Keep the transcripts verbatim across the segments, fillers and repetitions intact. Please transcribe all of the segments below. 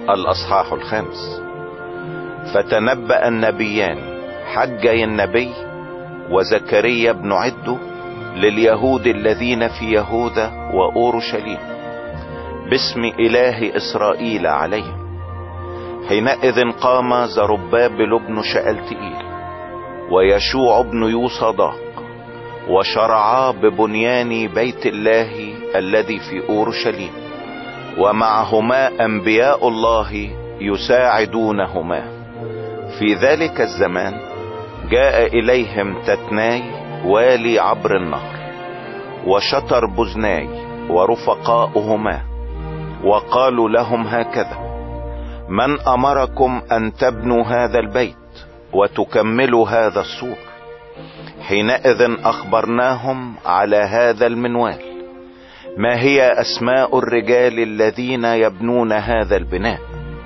الأصحاح الخامس. فتنبأ النبيان حجي النبي وزكريا بن عدو لليهود الذين في يهوذا وأورشليم باسم إله إسرائيل عليهم. حينئذ قام زربابل بن شألتئيل ويشوع بن يوصداق وشرعا ببنيان بيت الله الذي في أورشليم، ومعهما أنبياء الله يساعدونهما. في ذلك الزمان جاء إليهم تتناي والي عبر النهر وشطر بزناي ورفقاؤهما، وقالوا لهم هكذا: من أمركم أن تبنوا هذا البيت وتكملوا هذا السور؟ حينئذ أخبرناهم على هذا المنوال ما هي أسماء الرجال الذين يبنون هذا البناء.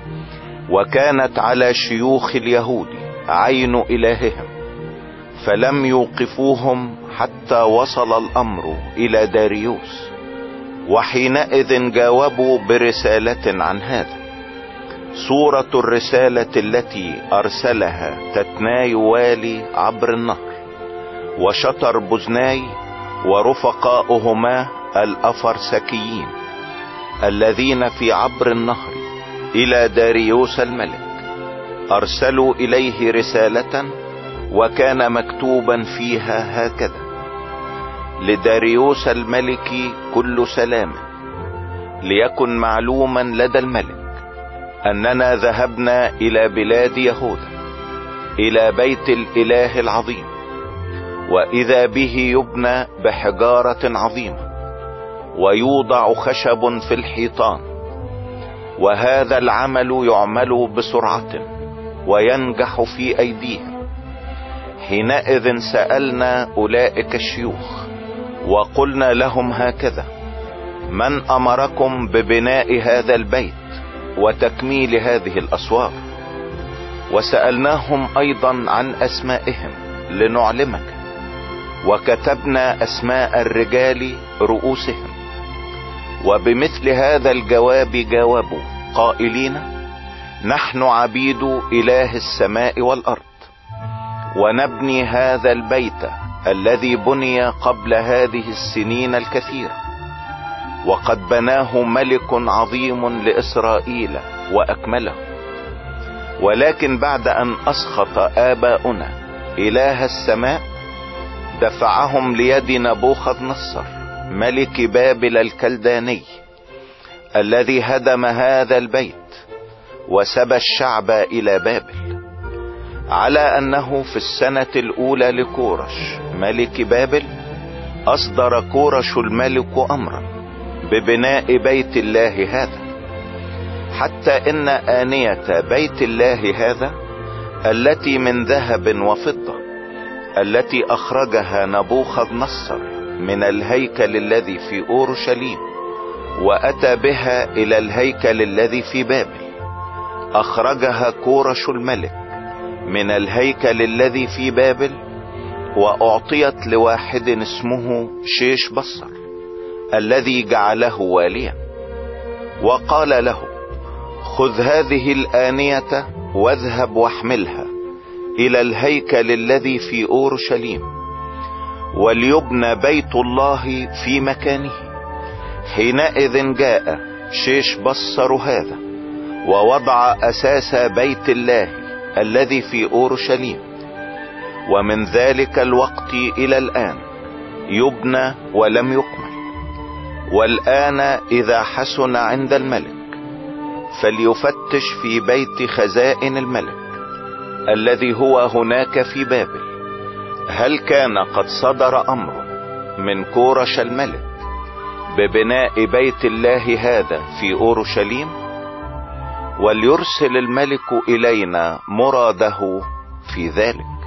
وكانت على شيوخ اليهود عين إلههم، فلم يوقفوهم حتى وصل الأمر إلى داريوس، وحينئذ جاوبوا برسالة عن هذا. صورة الرسالة التي أرسلها تتناي والي عبر النهر وشطر بزناي ورفقاؤهما الأفرسكيين الذين في عبر النهر إلى داريوس الملك، أرسلوا إليه رسالة وكان مكتوبا فيها هكذا: لداريوس الملك كل سلام، ليكن معلوما لدى الملك أننا ذهبنا إلى بلاد يهوذا إلى بيت الإله العظيم، وإذا به يبنى بحجارة عظيمة ويوضع خشب في الحيطان، وهذا العمل يعمل بسرعة وينجح في أيديهم. حينئذ سألنا أولئك الشيوخ وقلنا لهم هكذا: من أمركم ببناء هذا البيت وتكميل هذه الأسوار؟ وسألناهم أيضا عن أسمائهم لنعلمك، وكتبنا أسماء الرجال رؤوسهم. وبمثل هذا الجواب جاوبوا قائلين: نحن عبيد إله السماء والأرض، ونبني هذا البيت الذي بني قبل هذه السنين الكثيرة، وقد بناه ملك عظيم لإسرائيل وأكمله. ولكن بعد أن أسخط آباؤنا إله السماء دفعهم ليد نبوخذ نصر ملك بابل الكلداني، الذي هدم هذا البيت وسبى الشعب إلى بابل، على أنه في السنة الأولى لكورش ملك بابل أصدر كورش الملك أمرا ببناء بيت الله هذا، حتى إن آنية بيت الله هذا التي من ذهب وفضة التي أخرجها نبوخذ نصر من الهيكل الذي في أورشليم وأتى بها إلى الهيكل الذي في بابل، أخرجها كورش الملك من الهيكل الذي في بابل، وأعطيت لواحد اسمه شيش بصر الذي جعله واليا، وقال له: خذ هذه الآنية واذهب واحملها إلى الهيكل الذي في أورشليم، وليبنى بيت الله في مكانه. حينئذ جاء شيش بصر هذا ووضع أساس بيت الله الذي في أورشليم، ومن ذلك الوقت إلى الآن يبنى ولم يكمل. والآن إذا حسن عند الملك فليفتش في بيت خزائن الملك الذي هو هناك في بابل، هل كان قد صدر أمر من كورش الملك ببناء بيت الله هذا في أورشليم؟ وليرسل الملك إلينا مراده في ذلك.